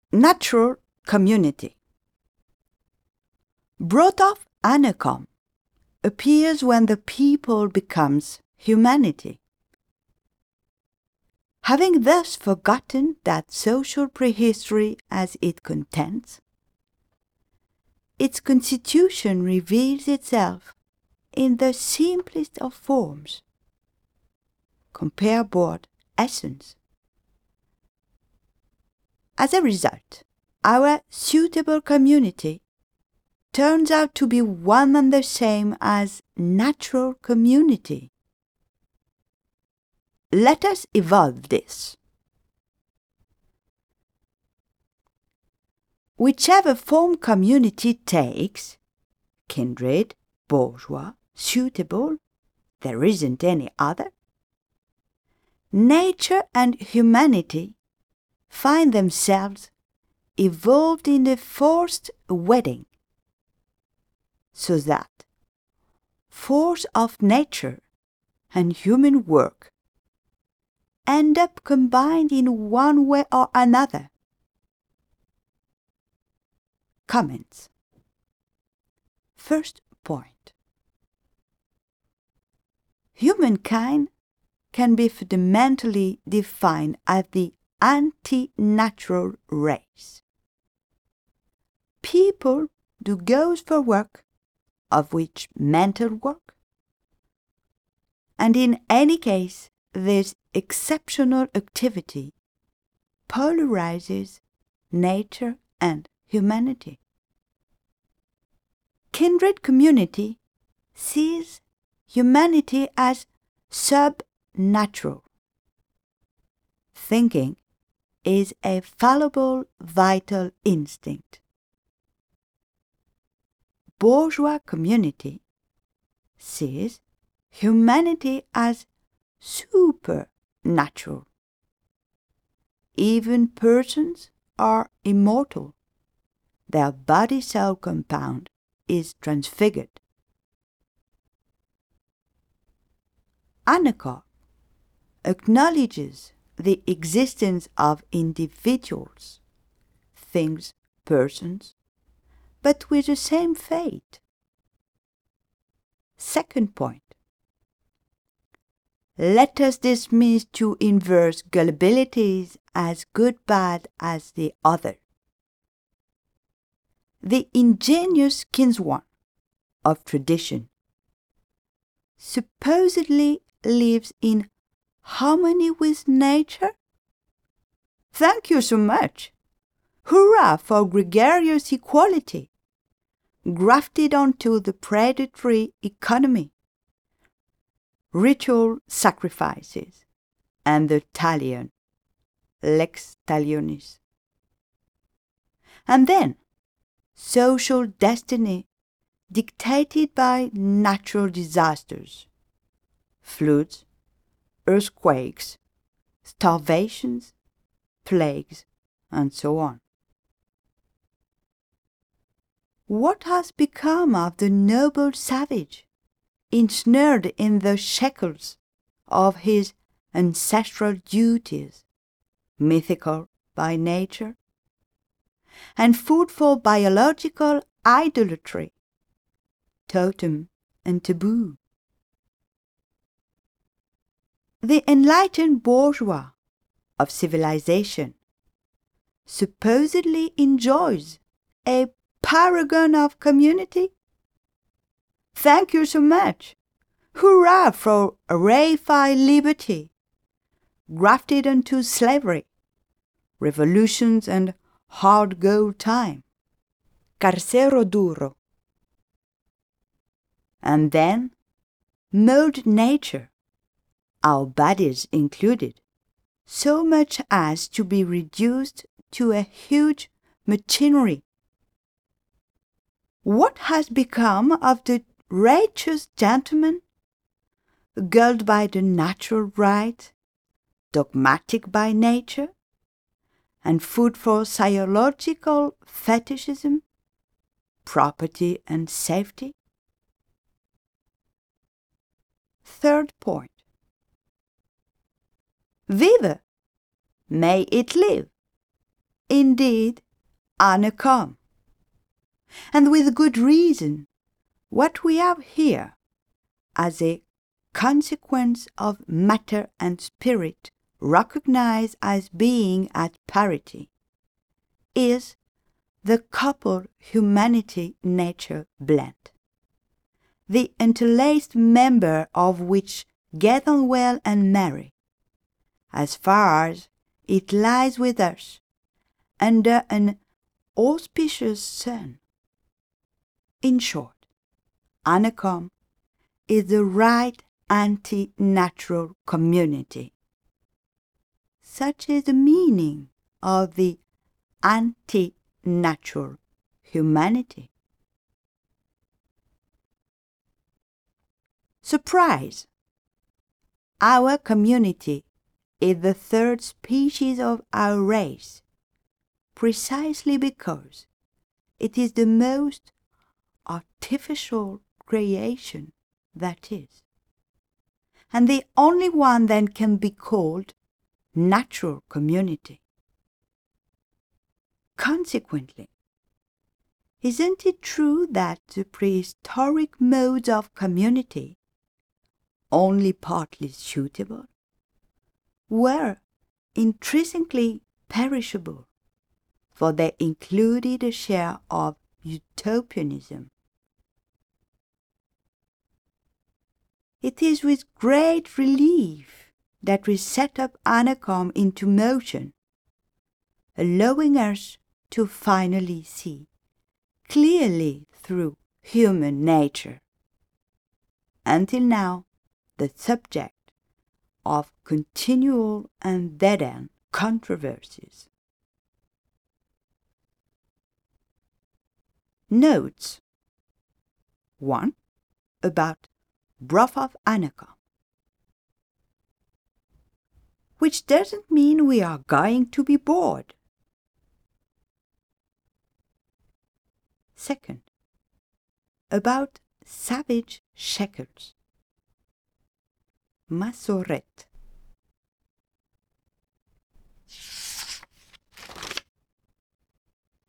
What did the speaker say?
Natural community. Brought-off anacom appears when the people becomes humanity. Having thus forgotten that social prehistory as it contends, its constitution reveals itself in the simplest of forms. Compare board essence. As a result, our suitable community turns out to be one and the same as natural community. Let us evolve this. Whichever form community takes, kindred, bourgeois, suitable, there isn't any other, nature and humanity find themselves evolved in a forced wedding, so that force of nature and human work end up combined in one way or another. Comments. First point. Humankind can be fundamentally defined as the anti-natural race. People do goes for work, of which mental work, and in any case this exceptional activity polarizes nature and humanity. Kindred community sees humanity as sub-natural. Thinking is a fallible vital instinct. Bourgeois community sees humanity as supernatural. Even persons are immortal. Their body-cell compound is transfigured. Anacom acknowledges the existence of individuals, things, persons, but with the same fate. Second point. Let us dismiss two inverse gullibilities as good-bad as the other. The ingenious kinswoman of tradition supposedly lives in harmony with nature? Thank you so much. Hurrah for gregarious equality, grafted onto the predatory economy, ritual sacrifices, and the talion, lex talionis. And then, social destiny dictated by natural disasters, floods, earthquakes, starvations, plagues, and so on. What has become of the noble savage, ensnared in the shackles of his ancestral duties, mythical by nature, and food for biological idolatry, totem and taboo? The enlightened bourgeois of civilization supposedly enjoys a paragon of community? Thank you so much. Hurrah for reified liberty, grafted onto slavery, revolutions and hard gold time. Carcero duro. And then, mold nature, our bodies included, so much as to be reduced to a huge machinery. What has become of the righteous gentleman, gulled by the natural right, dogmatic by nature, and food for psychological fetishism, property and safety? Third point. Vive! May it live! indeed Anacom. And with good reason. What we have here, as a consequence of matter and spirit recognized as being at parity, is the coupled humanity-nature blend, the interlaced member of which get on well and marry, as far as it lies with us, under an auspicious sun. In short, Anacom is the right anti-natural community. Such is the meaning of the anti-natural humanity. Surprise! Our community is the third species of our race, precisely because it is the most artificial creation that is, and the only one that can be called natural community. Consequently, isn't it true that the prehistoric modes of community, only partly suitable, were intrinsically perishable, for they included a share of utopianism? It is with great relief that we set up Anacom into motion, allowing us to finally see clearly through human nature. Until now, the subject of continual and dead-end controversies. Notes. 1. About Broth of Anacom, which doesn't mean we are going to be bored. 2. About savage shekels, Massorette.